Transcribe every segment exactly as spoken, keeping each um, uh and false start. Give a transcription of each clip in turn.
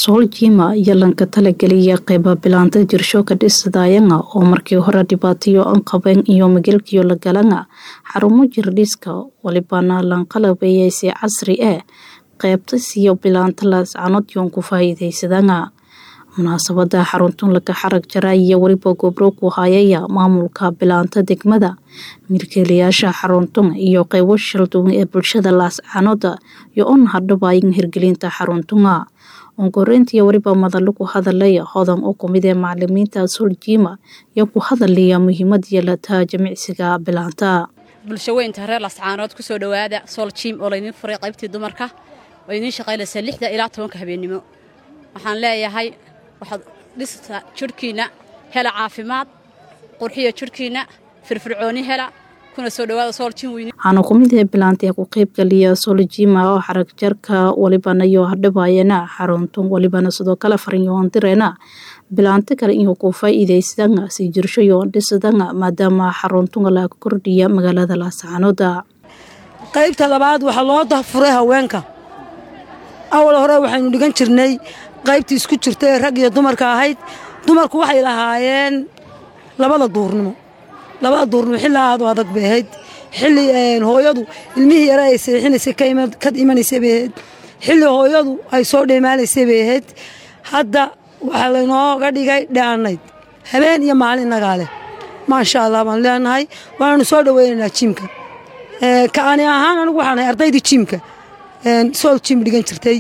Soljima yalanka talageliya qayba bilaanta jirshooka dhisidayanga oo markii hore dhibaatayo aan qaban iyo magaalkiyo la galanga xarumo jirdhiska walibana lan qalabeeyay si casri ah qaybta siyo bilaanta las canoodyon ku faa'iideysadanga munaasabada xaruntun laga xarag jaray iyo waliba gobro ku hayaya maamulka bilaanta degmada milkiilayaasha xaruntun iyo qaybo shaldun ee bulshada las canooda iyo on hadhabayn hirgelinta xaruntunga ongoreyntii wariba madal ku hadalay hodan oo kumid ee macallimiinta Soljima iyo ku hadalaya muhiimadda yeelata jimicsiga bilaanta bulshaweynta reer Lascaanood ku soo dhawaada Soljim oo leeyin furay qaybtii dumarka oo idin shaqaynaysa lixda ilaa tobanka habeenimo waxaan leeyahay waxaad dhistaa jirkiina hela caafimaad qurxiyo jirkiina firfircooni hela kuna soo dhawaada Soljim weyn ana kumid ee bilaanta ku qayb galiya Soljima oo xarag jarka walibana iyo hadhabayana xaruntun walibana sidoo kale fariin direena bilaanta kale inuu ku faa'iideysadanga si jirshayo dhisidanga maadaama xaruntun la kordhiya magaalada Lascaanood qaybta labaad waxa loo dafuray haweenka awal hore waxaynu dhigan jirnay qaybtii isku jirtay rag iyo dumarka ahayd dumarku waxay lahaayeen labada duurnimo labada duurnimo xilli aad u adag beehayd xilli een hooyadu ilmihii yara ay seexinaysay ka imanaysay beehayd xilli hooyadu ay soo dheemaalaysay beehayd hadda waxa la inooga dhigay dhaanayd habeen iyo maalin nagaale maasha Allah baan leenahay waanu soo dhaweynaynaa jimka ee kaani ahaan anigu waxaan ahay ardaydii jimka een Soljim dhigan jirtay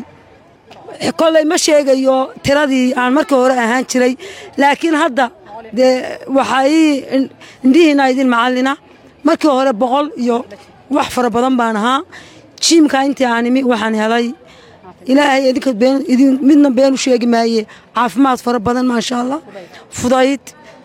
kollay ma sheegayo tiradii aan markii hore ahaan jiray laakiin hadda de waxay indiina idin macallina markii hore boqol iyo wax fara badan baan ahaa jimka intii aanimi waxaan helay ilaahay idinka been idin midna been u sheegi maaye caafimaad fara badan ma sha Allah fudayd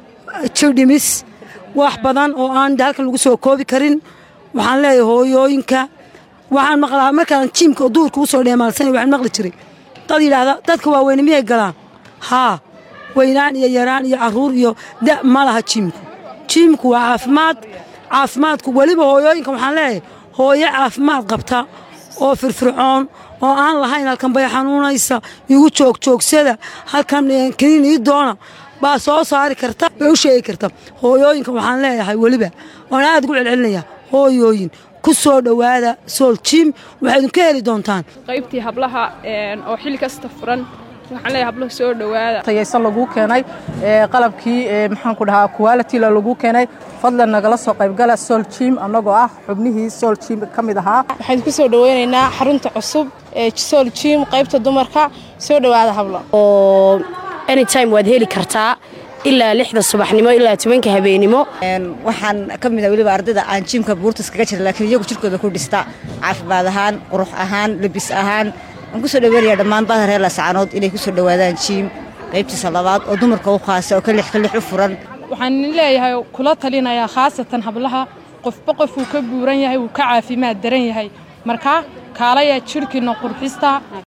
jidhimis wax badan oo aan halkan lagu soo koobi karin waxaan leeyahay hooyooyinka waxaan maqlaa markaan jimka duurka u soo dheemaalsan waxaan maqli jiray dad yiraahdo dadka waa weyn miyay galaan ha weynaan iyo yaraan iyo caruur iyo da malaha jimku jimku waa caafimaad caafimaadku waliba hooyooyinka waxaan leeyahay hooyo caafimaad qabta oo firfircoon oo aan lahayn halkan bay xanuunaysa igu joog joogsada halkan kiniin ii doona baa soo saari karta bay u sheegi karta hooyooyinka waxaan leeyahay waliba waan aad ugu celcelinaya hooyooyin ku soo dhawaada Soljim waxaad ka heli doontaan qaybtii hablaha oo xilli kasta furan waxaan leeyahay hablaha soo dhawaada tayaysan lagu keenay ee qalabkii ee maxaan ku dhahaa quality la lagu keenay fadlan nagala soo qayb gala Soljim anagoo ah xubnihii Soljim kamid ahaa waxaan ku soo dhaweynaynaa xarunta cusub ee Soljim qaybta dumarka soo dhawaada hablo oo anytime waad heli kartaa ilaa lixda subaxnimo ilaa tobanka habeenimo een waxaan kamid ah waliba ardayda aan jimka buurtas kaga jira laakiin iyagu jirkooda ku dhista caafimaad ahaan qurux ahaan labis ahaan aan ku soo dhaweeyaa dhammaan baahir reer Lascaanood inay ku soo dhawaadaan jim qaybtiisa labaad oo dumarka u khaas oo ka lix ka lix u furan waxaan leeyahay kula talinayaa khaasatan hablaha qofba qof uu ka buuran yahay uu ka caafimaad daran yahay marka kaalaya jirkiina qurxista